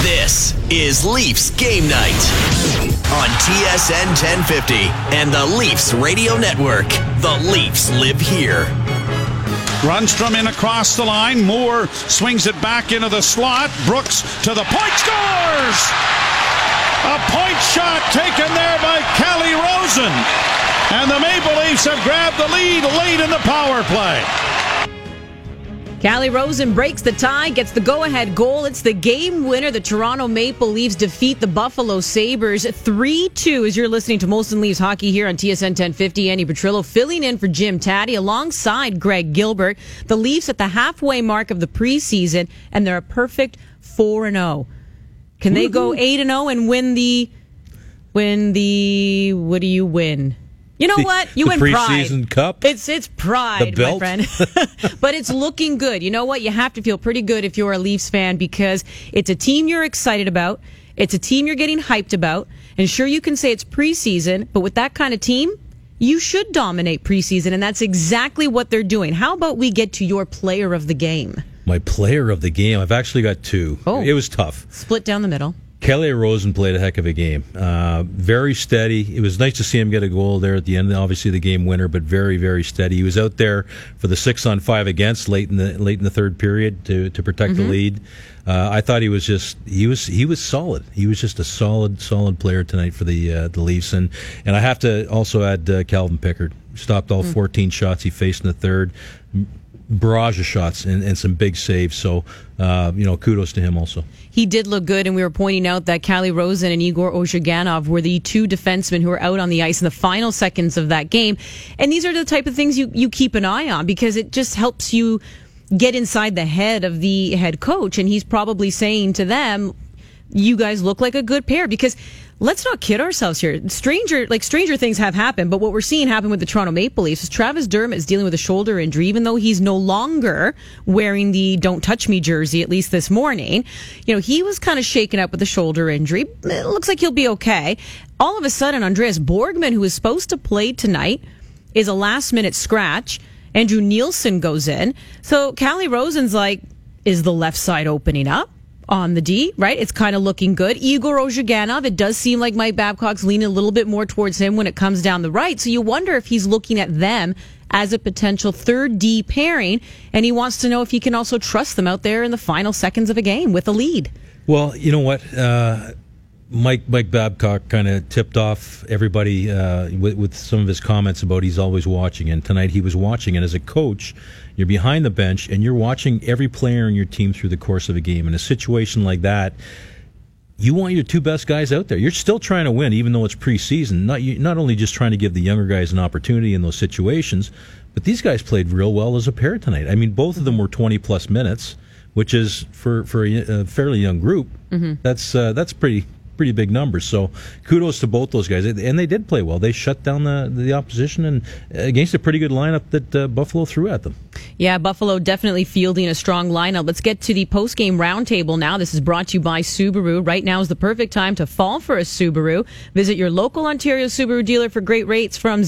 This is Leafs Game Night on TSN 1050 and the Leafs Radio Network. The Leafs live here. Rundstrom in across the line. Moore swings it back into the slot. Brooks to the point, scores! A point shot taken there by Calle Rosen. And the Maple Leafs have grabbed the lead late in the power play. Calle Rosen breaks the tie, gets the go-ahead goal. It's the game winner. The Toronto Maple Leafs defeat the Buffalo Sabres 3-2 as you're listening to Molson Leafs Hockey here on TSN 1050. Andy Petrillo filling in for Jim Taddy alongside Greg Gilbert. The Leafs at the halfway mark of the preseason, and they're a perfect 4-0. Can they go 8-0 and win the what do you win? You know what? You win pride. Preseason cup? It's pride, my friend. But it's looking good. You know what? You have to feel pretty good if you're a Leafs fan because it's a team you're excited about. It's a team you're getting hyped about. And sure, you can say it's preseason, but with that kind of team, you should dominate preseason, and that's exactly what they're doing. How about we get to your player of the game? My player of the game? I've actually got two. Oh. It was tough. Split down the middle. Calle Rosen played a heck of a game. Very steady. It was nice to see him get a goal there at the end. Obviously, the game winner, but very, very steady. He was out there for the 6-on-5 against late in the third period to protect the lead. I thought he was solid. He was just a solid player tonight for the Leafs. And I have to also add Calvin Pickard. Stopped all 14 shots he faced in the third. Barrage of shots and some big saves. So, kudos to him also. He did look good, and we were pointing out that Calle Rosen and Igor Ozhiganov were the two defensemen who were out on the ice in the final seconds of that game. And these are the type of things you keep an eye on because it just helps you get inside the head of the head coach. And he's probably saying to them, you guys look like a good pair because let's not kid ourselves here. Stranger things have happened, but what we're seeing happen with the Toronto Maple Leafs is Travis Dermott is dealing with a shoulder injury, even though he's no longer wearing the "Don't Touch Me" jersey, at least this morning. He was kind of shaken up with the shoulder injury. It looks like he'll be okay. All of a sudden, Andreas Borgman, who was supposed to play tonight, is a last-minute scratch. Andrew Nielsen goes in. So Calle Rosen's like, is the left side opening up? On the D, right? It's kind of looking good. Igor Ozhiganov, it does seem like Mike Babcock's leaning a little bit more towards him when it comes down the right. So you wonder if he's looking at them as a potential third D pairing, and he wants to know if he can also trust them out there in the final seconds of a game with a lead. Well, you know what? Mike Babcock kind of tipped off everybody with some of his comments about he's always watching, and tonight he was watching. And as a coach, you're behind the bench and you're watching every player in your team through the course of a game. In a situation like that, you want your two best guys out there. You're still trying to win, even though it's preseason. Not only just trying to give the younger guys an opportunity in those situations, but these guys played real well as a pair tonight. I mean, both of them were 20-plus minutes, which is for a fairly young group. That's pretty big numbers. So kudos to both those guys, and they did play well. They shut down the opposition and against a pretty good lineup that Buffalo threw at them. Yeah, Buffalo definitely fielding a strong lineup. Let's get to the post-game roundtable now. This is brought to you by Subaru. Right now is the perfect time to fall for a Subaru. Visit your local Ontario Subaru dealer for great rates from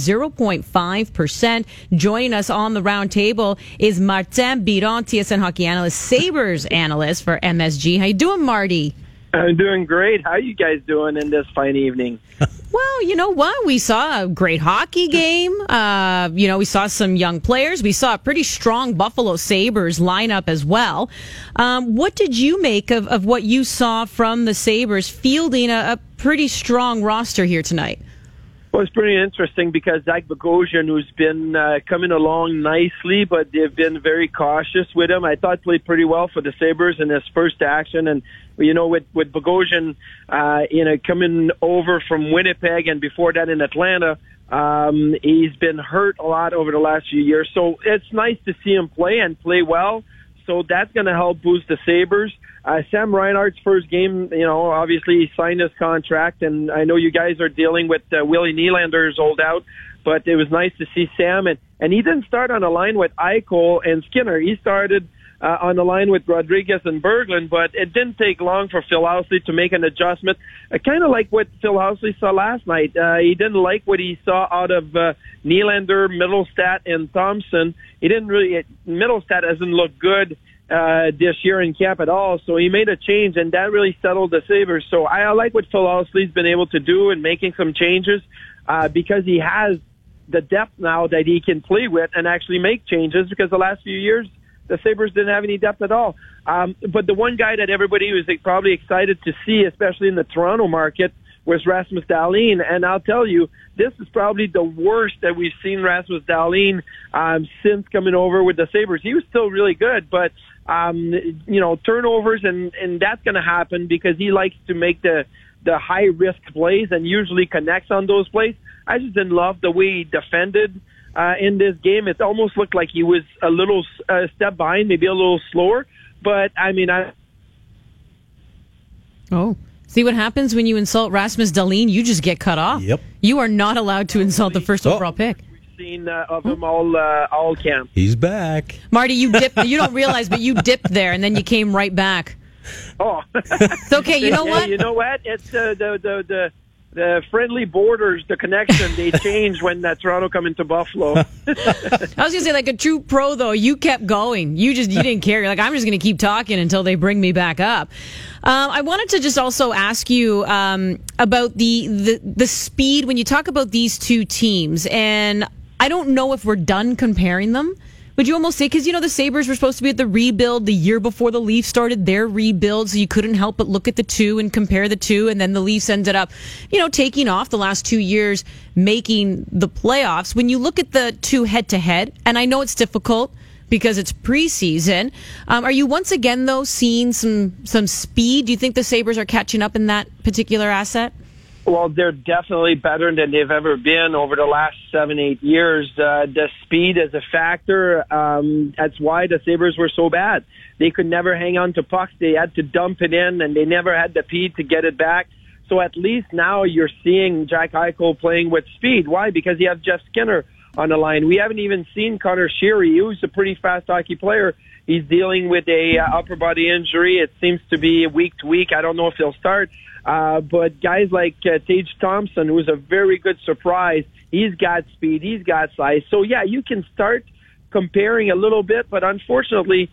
0.5%. Joining us on the roundtable is Martin Biron, TSN hockey analyst, Sabres analyst for MSG. How you doing, Marty? I'm doing great. How are you guys doing in this fine evening? Well, you know what? We saw a great hockey game. We saw some young players. We saw a pretty strong Buffalo Sabres lineup as well. What did you make of what you saw from the Sabres fielding a pretty strong roster here tonight? Well, it's pretty interesting because Zach Bogosian, who's been coming along nicely, but they've been very cautious with him. I thought played pretty well for the Sabres in his first action. And, with Bogosian, coming over from Winnipeg and before that in Atlanta, he's been hurt a lot over the last few years. So it's nice to see him play and play well. So that's going to help boost the Sabres. Sam Reinhart's first game, obviously he signed his contract, and I know you guys are dealing with Willie Nylander's holdout, but it was nice to see Sam. And he didn't start on a line with Eichel and Skinner. He started on the line with Rodriguez and Berglund, but it didn't take long for Phil Housley to make an adjustment. Kind of like what Phil Housley saw last night. He didn't like what he saw out of Nylander, Middlestat, and Thompson. Middlestat hasn't looked good this year in camp at all. So he made a change, and that really settled the Sabres. So I like what Phil Housley's been able to do in making some changes because he has the depth now that he can play with and actually make changes, because the last few years the Sabres didn't have any depth at all. But the one guy that everybody was probably excited to see, especially in the Toronto market, was Rasmus Dahlin. And I'll tell you, this is probably the worst that we've seen Rasmus Dahlin since coming over with the Sabres. He was still really good, but turnovers, and that's going to happen because he likes to make the high-risk plays and usually connects on those plays. I just didn't love the way he defended in this game. It almost looked like he was a little step behind, maybe a little slower. But, see what happens when you insult Rasmus Dahlin? You just get cut off. Yep. You are not allowed to insult the first overall pick. Seen of him all camp. He's back. Marty, you dipped. You don't realize, but you dipped there, and then you came right back. Oh. It's okay. You know what? You know what? It's the friendly borders, the connection, they change when Toronto come into Buffalo. I was going to say, like a true pro, though, you kept going. You didn't care. You're like, I'm just going to keep talking until they bring me back up. I wanted to just also ask you about the speed when you talk about these two teams. And I don't know if we're done comparing them. Would you almost say, because, the Sabres were supposed to be at the rebuild the year before the Leafs started their rebuild, so you couldn't help but look at the two and compare the two, and then the Leafs ended up, taking off the last 2 years, making the playoffs. When you look at the two head-to-head, and I know it's difficult because it's preseason, are you once again, though, seeing some speed? Do you think the Sabres are catching up in that particular asset? Well, they're definitely better than they've ever been over the last 7-8 years. The speed is a factor. That's why the Sabres were so bad. They could never hang on to pucks. They had to dump it in, and they never had the speed to get it back. So at least now you're seeing Jack Eichel playing with speed. Why? Because you have Jeff Skinner on the line. We haven't even seen Connor Sheary, who's a pretty fast hockey player. He's dealing with a upper body injury. It seems to be week to week. I don't know if he'll start. But guys like Tage Thompson, who's a very good surprise, he's got speed, he's got size. So, yeah, you can start comparing a little bit, but unfortunately,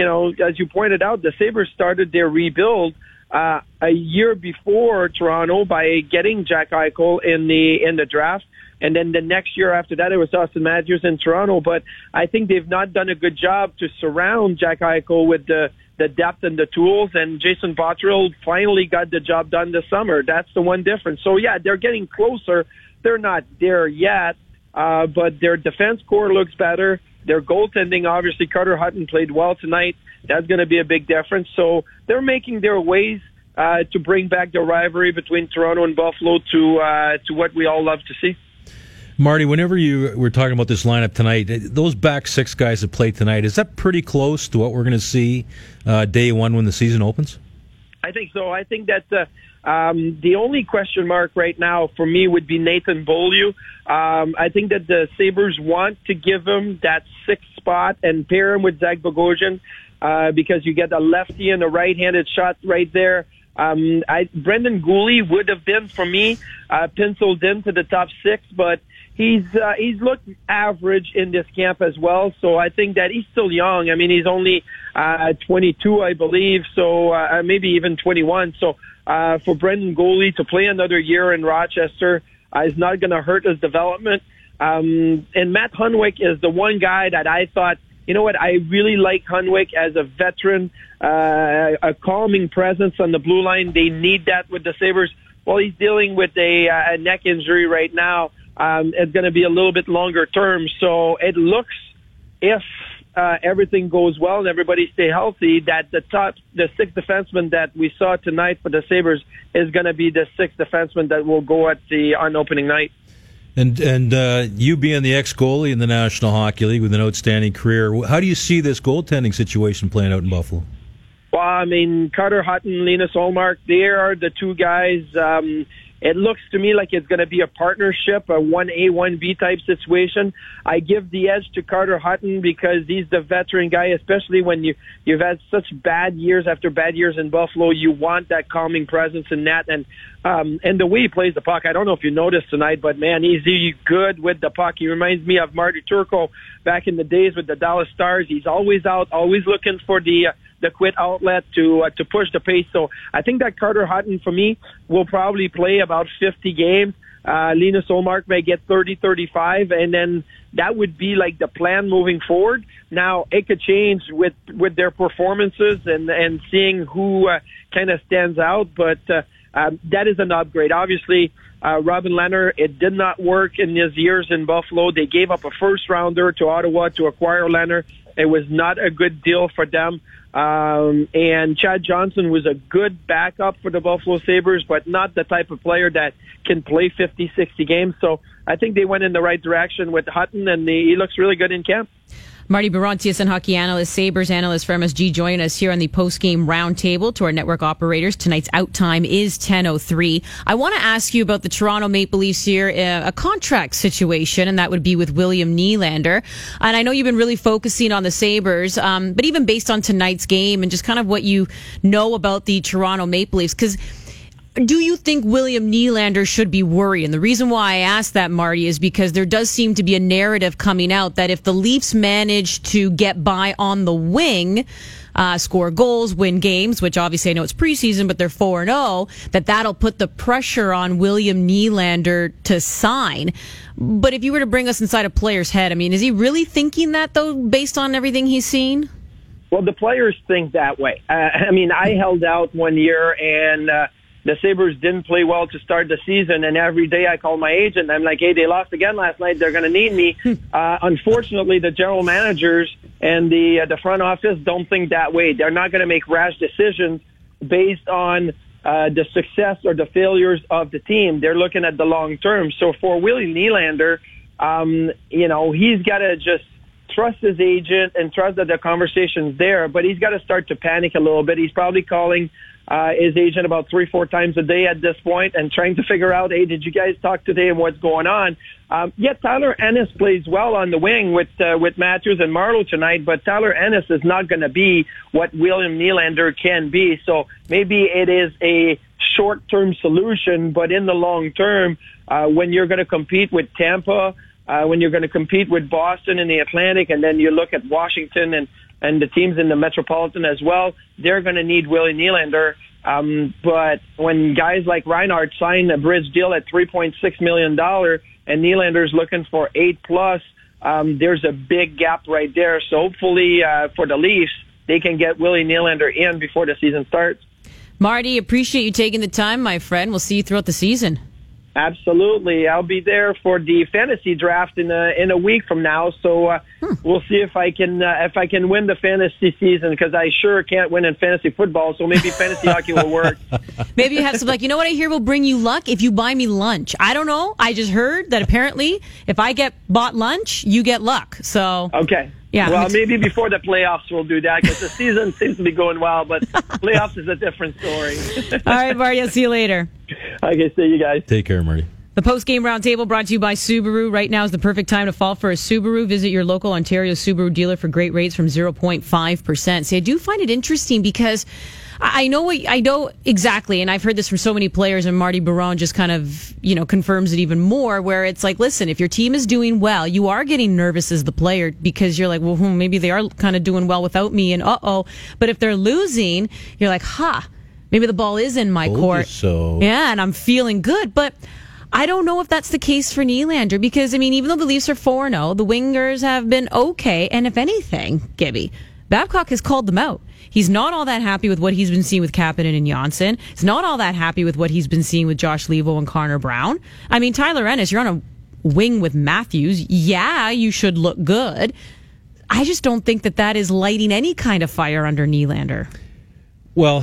as you pointed out, the Sabres started their rebuild a year before Toronto by getting Jack Eichel in the draft. And then the next year after that, it was Austin Matthews in Toronto. But I think they've not done a good job to surround Jack Eichel with the depth and the tools, and Jason Botterill finally got the job done this summer. That's the one difference. So, yeah, they're getting closer. They're not there yet, but their defense core looks better. Their goaltending, obviously, Carter Hutton played well tonight. That's going to be a big difference. So they're making their ways to bring back the rivalry between Toronto and Buffalo to what we all love to see. Marty, whenever you were talking about this lineup tonight, those back six guys that played tonight, is that pretty close to what we're going to see day one when the season opens? I think so. I think that the only question mark right now for me would be Nathan Beaulieu. I think that the Sabres want to give him that sixth spot and pair him with Zach Bogosian because you get a lefty and a right-handed shot right there. Brendan Gooley would have been, for me, penciled into the top six, but he's looked average in this camp as well. So I think that he's still young. I mean, he's only 22, I believe, so maybe even 21. So for Brendan Gooley to play another year in Rochester is not going to hurt his development. And Matt Hunwick is the one guy that I thought, you know what, I really like Hunwick as a veteran, a calming presence on the blue line. They need that with the Sabres. Well, he's dealing with a neck injury right now. It's going to be a little bit longer term. So it looks, if everything goes well and everybody stay healthy, that the sixth defenseman that we saw tonight for the Sabres is going to be the sixth defenseman that will go on opening night. And you being the ex-goalie in the National Hockey League with an outstanding career, how do you see this goaltending situation playing out in Buffalo? Well, I mean, Carter Hutton, Linus Ullmark, they are the two guys. It looks to me like it's going to be a partnership, a 1A, 1B type situation. I give the edge to Carter Hutton because he's the veteran guy, especially when you've had such bad years after bad years in Buffalo. You want that calming presence in net. And the way he plays the puck, I don't know if you noticed tonight, but man, he's good with the puck. He reminds me of Marty Turco back in the days with the Dallas Stars. He's always out, always looking for the quit outlet to push the pace. So I think that Carter Hutton, for me, will probably play about 50 games. Linus Ullmark may get 30, 35, and then that would be like the plan moving forward. Now, it could change with their performances and seeing who kind of stands out, but that is an upgrade. Obviously, Robin Lehner, it did not work in his years in Buffalo. They gave up a first-rounder to Ottawa to acquire Lehner. It was not a good deal for them. And Chad Johnson was a good backup for the Buffalo Sabres, but not the type of player that can play 50, 60 games. So I think they went in the right direction with Hutton, and he looks really good in camp. Marty Biron, TSN hockey analyst, Sabres analyst for MSG, join us here on the post-game roundtable to our network operators. Tonight's out time is 10:03. I want to ask you about the Toronto Maple Leafs here, a contract situation, and that would be with William Nylander. And I know you've been really focusing on the Sabres, but even based on tonight's game and just kind of what you know about the Toronto Maple Leafs, because do you think William Nylander should be worried? And the reason why I asked that, Marty, is because there does seem to be a narrative coming out that if the Leafs manage to get by on the wing, score goals, win games, which obviously I know it's preseason, but they're 4-0, that'll put the pressure on William Nylander to sign. But if you were to bring us inside a player's head, I mean, is he really thinking that, though, based on everything he's seen? Well, the players think that way. I mean, I held out 1 year, and the Sabres didn't play well to start the season, and every day I call my agent. I'm like, hey, they lost again last night. They're going to need me. Unfortunately, the general managers and the front office don't think that way. They're not going to make rash decisions based on the success or the failures of the team. They're looking at the long term. So for Willie Nylander, he's got to just trust his agent and trust that the conversation's there, but he's got to start to panic a little bit. He's probably calling his agent about 3-4 times a day at this point and trying to figure out, hey, did you guys talk today and what's going on? Yet Tyler Ennis plays well on the wing with Matthews and Marleau tonight, but Tyler Ennis is not going to be what William Nylander can be. So maybe it is a short-term solution, but in the long term, when you're going to compete with Tampa, when you're going to compete with Boston in the Atlantic, and then you look at Washington and the teams in the Metropolitan as well, they're going to need Willie Nylander. But when guys like Reinhart sign a bridge deal at $3.6 million and Nylander's looking for $8+, there's a big gap right there. So hopefully for the Leafs, they can get Willie Nylander in before the season starts. Marty, appreciate you taking the time, my friend. We'll see you throughout the season. Absolutely. I'll be there for the fantasy draft in a week from now. So we'll see if I can win the fantasy season, because I sure can't win in fantasy football. So maybe fantasy hockey will work. Maybe you have some, like, you know what I hear will bring you luck? If you buy me lunch. I don't know. I just heard that apparently if I get bought lunch, you get luck. So okay. Yeah, well, maybe before the playoffs we'll do that, because the season seems to be going well, but playoffs is a different story. All right, Marty, I'll see you later. Okay, see you guys. Take care, Marty. The post-game roundtable brought to you by Subaru. Right now is the perfect time to fall for a Subaru. Visit your local Ontario Subaru dealer for great rates from 0.5%. See, I do find it interesting because I know exactly, and I've heard this from so many players, and Marty Biron just kind of, confirms it even more, where it's like, listen, if your team is doing well, you are getting nervous as the player because you're like, well, maybe they are kind of doing well without me, and but if they're losing, you're like, maybe the ball is in my court. So. Yeah, and I'm feeling good, but I don't know if that's the case for Nylander, because, I mean, even though the Leafs are 4-0, the wingers have been okay, and if anything, Gibby, Babcock has called them out. He's not all that happy with what he's been seeing with Kapanen and Janssen. He's not all that happy with what he's been seeing with Josh Leivo and Connor Brown. I mean, Tyler Ennis, you're on a wing with Matthews. Yeah, you should look good. I just don't think that is lighting any kind of fire under Nylander. Well,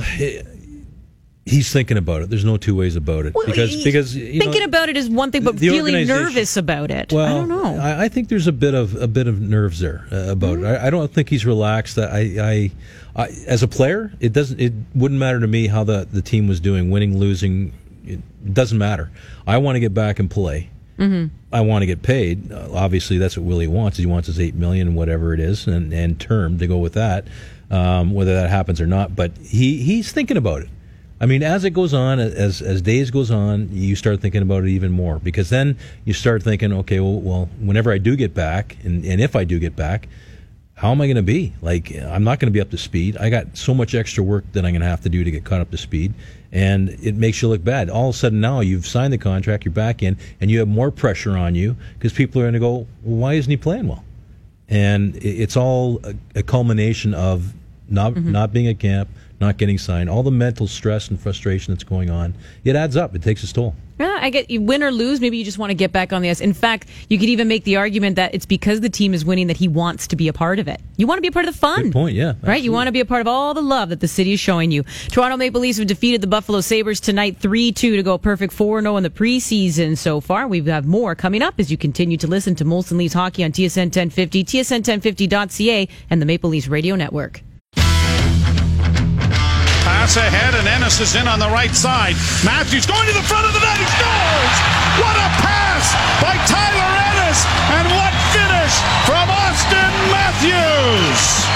he's thinking about it. There's no two ways about it. Well, because thinking about it is one thing, but feeling nervous about it, well, I don't know. I think there's a bit of nerves there about it. I don't think he's relaxed. I as a player, it wouldn't matter to me how the team was doing, winning, losing. it doesn't matter. I want to get back and play. I want to get paid. Obviously, that's what Willie wants. He wants his $8 million, whatever it is, and term to go with that, whether that happens or not. But he's thinking about it. I mean, as it goes on, as days goes on, you start thinking about it even more, because then you start thinking, okay, well, whenever I do get back, and if I do get back, how am I going to be? Like, I'm not going to be up to speed. I got so much extra work that I'm going to have to do to get caught up to speed, and it makes you look bad. All of a sudden now you've signed the contract, you're back in, and you have more pressure on you because people are going to go, well, why isn't he playing well? And it's all a culmination of not being at camp, not getting signed, all the mental stress and frustration that's going on. It adds up. It takes its toll. Yeah, I get you win or lose. Maybe you just want to get back on the ice. In fact, you could even make the argument that it's because the team is winning that he wants to be a part of it. You want to be a part of the fun. Good point, yeah. Right? You want to be a part of all the love that the city is showing you. Toronto Maple Leafs have defeated the Buffalo Sabres tonight 3-2 to go perfect 4-0 in the preseason so far. We have more coming up as you continue to listen to Molson Leafs Hockey on TSN 1050, tsn1050.ca, and the Maple Leafs Radio Network. Pass ahead, and Ennis is in on the right side. Matthews going to the front of the net. He scores! What a pass by Tyler Ennis! And what finish from Austin Matthews!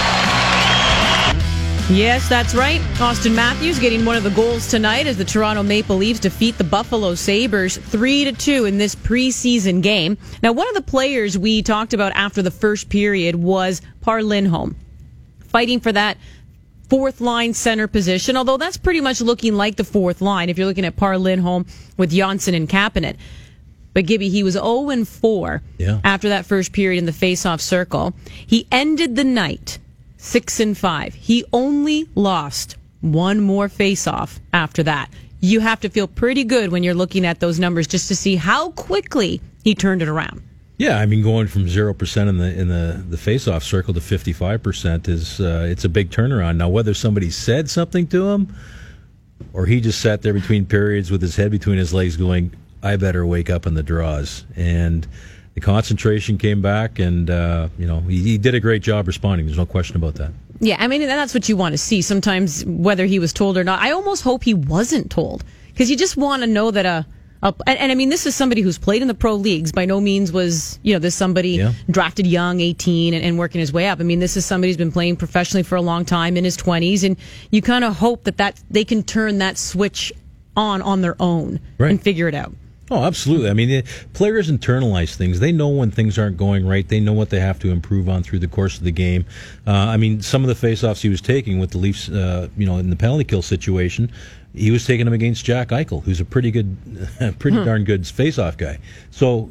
Yes, that's right. Austin Matthews getting one of the goals tonight as the Toronto Maple Leafs defeat the Buffalo Sabres 3-2 in this preseason game. Now, one of the players we talked about after the first period was Par Lindholm, fighting for that fourth line center position, although that's pretty much looking like the fourth line if you're looking at Par Lindholm with Johnsson and Kapanen. But Gibby, he was 0-4 after that first period in the face-off circle. He ended the night 6-5. He only lost one more face-off after that. You have to feel pretty good when you're looking at those numbers just to see how quickly he turned it around. Yeah, I mean, going from 0% in the face-off circle to 55% is it's a big turnaround. Now, whether somebody said something to him or he just sat there between periods with his head between his legs going, I better wake up in the draws. And the concentration came back, and he did a great job responding. There's no question about that. Yeah, I mean, that's what you want to see. Sometimes, whether he was told or not, I almost hope he wasn't told, because you just want to know that and I mean, this is somebody who's played in the pro leagues. By no means was, this somebody drafted young, 18, and working his way up. I mean, this is somebody who's been playing professionally for a long time in his 20s, and you kind of hope that they can turn that switch on their own and figure it out. Oh, absolutely. I mean, players internalize things. They know when things aren't going right. They know what they have to improve on through the course of the game. I mean, some of the face-offs he was taking with the Leafs, in the penalty kill situation, he was taking them against Jack Eichel, who's a pretty darn good face-off guy. So,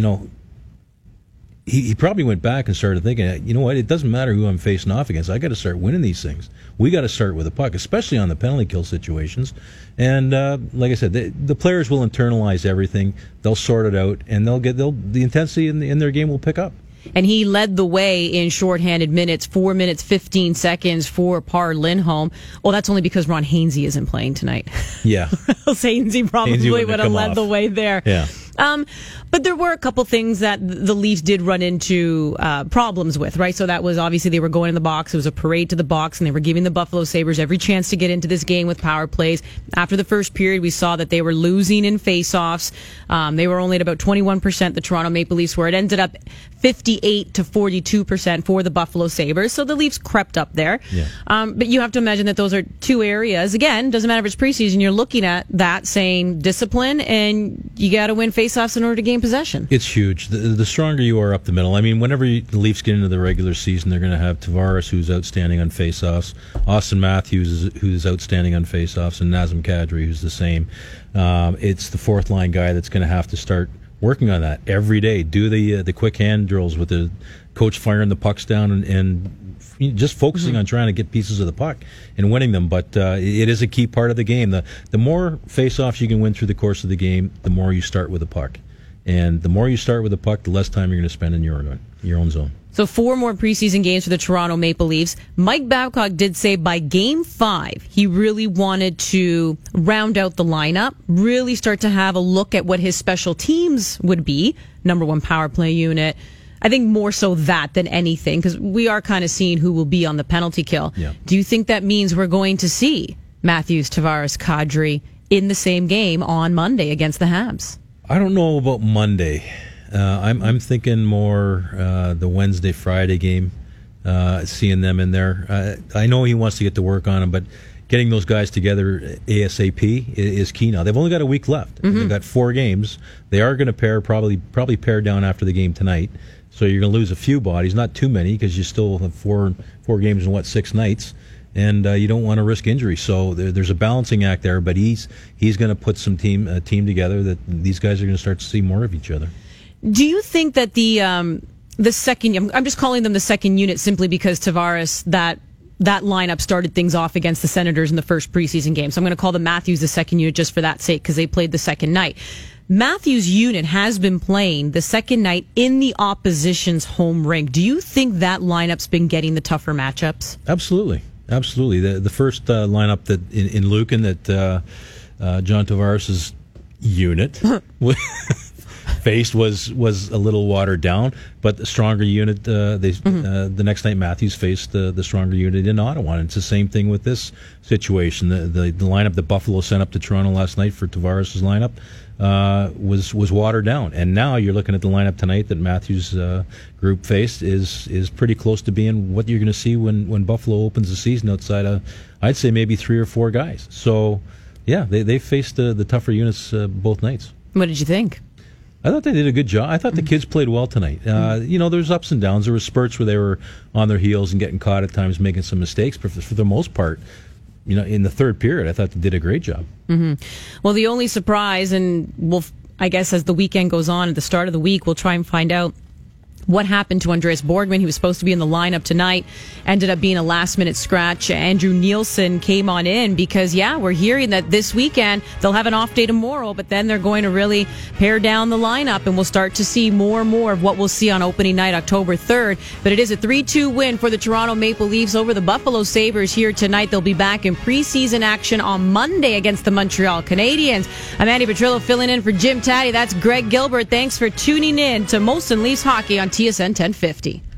he probably went back and started thinking, you know what, it doesn't matter who I'm facing off against. I got to start winning these things. We got to start with a puck, especially on the penalty kill situations. And like I said, the players will internalize everything. They'll sort it out, and the intensity in their game will pick up. And he led the way in shorthanded minutes, 4 minutes, 15 seconds for Par Lindholm. Well, that's only because Ron Hainsey isn't playing tonight. Yeah. Hainsey probably would have led the way there. Yeah. But there were a couple things that the Leafs did run into problems with, right? So that was obviously they were going in the box. It was a parade to the box, and they were giving the Buffalo Sabres every chance to get into this game with power plays. After the first period, we saw that they were losing in faceoffs. They were only at about 21%, the Toronto Maple Leafs, where it ended up 58 to 42% for the Buffalo Sabres. So the Leafs crept up there. Yeah. But you have to imagine that those are two areas. Again, doesn't matter if it's preseason, you're looking at that saying discipline, and you got to win faceoffs in order to gain possession. It's huge. The stronger you are up the middle. I mean, whenever the Leafs get into the regular season, they're going to have Tavares, who's outstanding on faceoffs, Austin Matthews, who's outstanding on faceoffs, and Nazem Kadri, who's the same. It's the fourth line guy that's going to have to start working on that every day. Do the quick hand drills with the coach firing the pucks down and just focusing on trying to get pieces of the puck and winning them. But it is a key part of the game. The more face-offs you can win through the course of the game, the more you start with the puck. And the more you start with the puck, the less time you're going to spend in your own zone. So 4 more preseason games for the Toronto Maple Leafs. Mike Babcock did say by Game 5, he really wanted to round out the lineup, really start to have a look at what his special teams would be. Number 1 power play unit. I think more so that than anything, because we are kind of seeing who will be on the penalty kill. Yeah. Do you think that means we're going to see Matthews, Tavares, Kadri in the same game on Monday against the Habs? I don't know about Monday. I'm thinking more the Wednesday, Friday game, seeing them in there. I know he wants to get to work on them, but getting those guys together ASAP is key now. They've only got a week left. They've got 4 games. They are going to probably pair down after the game tonight. So you're going to lose a few bodies, not too many, because you still have four games in 6 nights, and you don't want to risk injury. So there's a balancing act there. But he's going to put some team together that these guys are going to start to see more of each other. Do you think that the second, I'm just calling them the second unit simply because Tavares, that lineup started things off against the Senators in the first preseason game. So I'm going to call them Matthews the second unit just for that sake because they played the second night. Matthews' unit has been playing the second night in the opposition's home rink. Do you think that lineup's been getting the tougher matchups? Absolutely. The first lineup that in Lucan that John Tavares' unit faced was a little watered down, but the stronger unit, the next night Matthews faced the stronger unit in Ottawa. And it's the same thing with this situation. The lineup that Buffalo sent up to Toronto last night for Tavares' lineup was watered down. And now you're looking at the lineup tonight that Matthews' group faced is pretty close to being what you're going to see when Buffalo opens the season outside of, I'd say, maybe 3 or 4 guys. So, yeah, they faced the tougher units both nights. What did you think? I thought they did a good job. I thought the kids played well tonight. There's ups and downs. There were spurts where they were on their heels and getting caught at times, making some mistakes. But for the most part, in the third period, I thought they did a great job. Mm-hmm. Well, the only surprise, and I guess as the weekend goes on, at the start of the week, we'll try and find out what happened to Andreas Borgman. He was supposed to be in the lineup tonight, ended up being a last-minute scratch. Andrew Nielsen came on in because, we're hearing that this weekend they'll have an off day tomorrow, but then they're going to really pare down the lineup, and we'll start to see more and more of what we'll see on opening night, October 3rd. But it is a 3-2 win for the Toronto Maple Leafs over the Buffalo Sabres here tonight. They'll be back in preseason action on Monday against the Montreal Canadiens. I'm Andy Petrillo filling in for Jim Taddy. That's Greg Gilbert. Thanks for tuning in to Molson Leafs Hockey on TSN 1050.